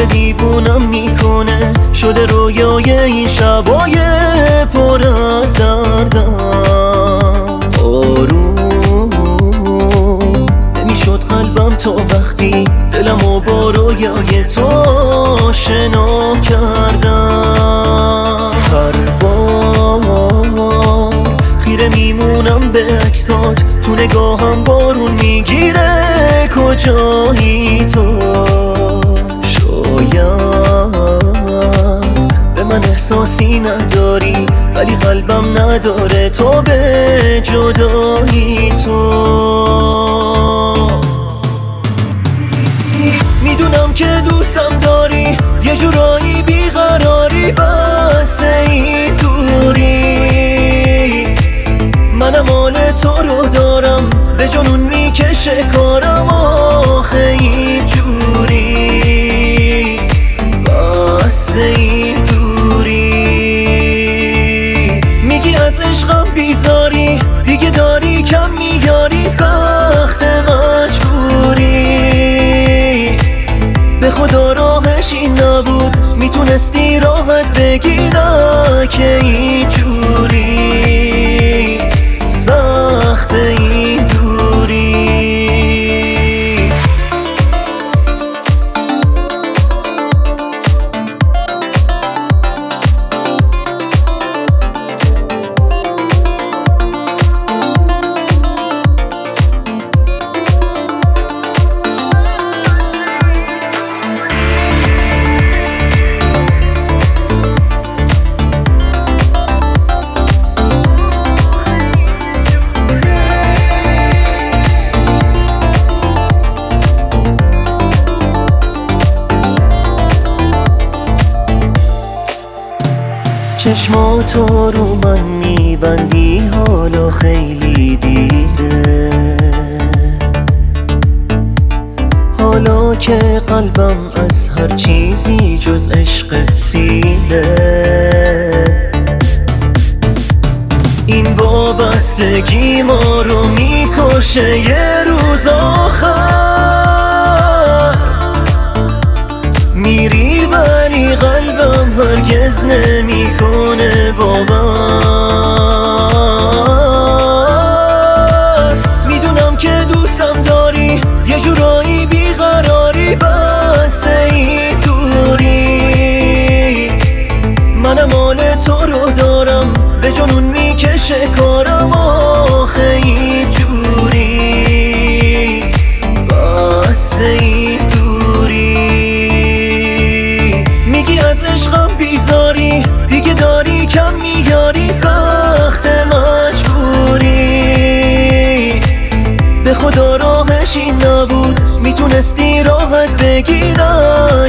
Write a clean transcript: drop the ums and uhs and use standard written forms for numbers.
داره دیوونم میکنه، شده رویای این شبای پر از دردم. آروم نمیشد قلبم تا وقتی دلمو با رویای تو آشنا کردم. هر بار خیره میمونم به عکسات، تو نگاهم بارون میگیره کجایی تو. شاید به من احساسی نداری، ولی قلبم نداره تو به جدایی تو. میدونم که دوستم داری، یه جورایی بیقراری، بس این دوری. منم حال تو رو دارم، به جنون میکشه کارم آخه این جوری، بس این دوری. میگی از عشقم بیزاری، دیگه داری کم میاری، سخت مجبوری. به خدا راهش این نبود، میتونستی راحت بگی نه که این جوری، سخت این دوری. چشماتو رو من میبندی، حالا خیلی دیره. حالا که قلبم از هر چیزی جز عشقت سیره. این وابستگی ما رو میکشه یه روز آخر. میری ولی قلبم هرگز نمیکنه باور. میدونم که دوستم داری، یه جورایی بیقراری، بس این دوری. منم حال تو رو دارم، به جنون میکشه کارم آخه این جوری، بس این دوری. میگی از عشقم بیزاری، دیگه داری کم میاری، سخت مجبوری. به خدا راهش این نبود، میتونستی راحت بگی نه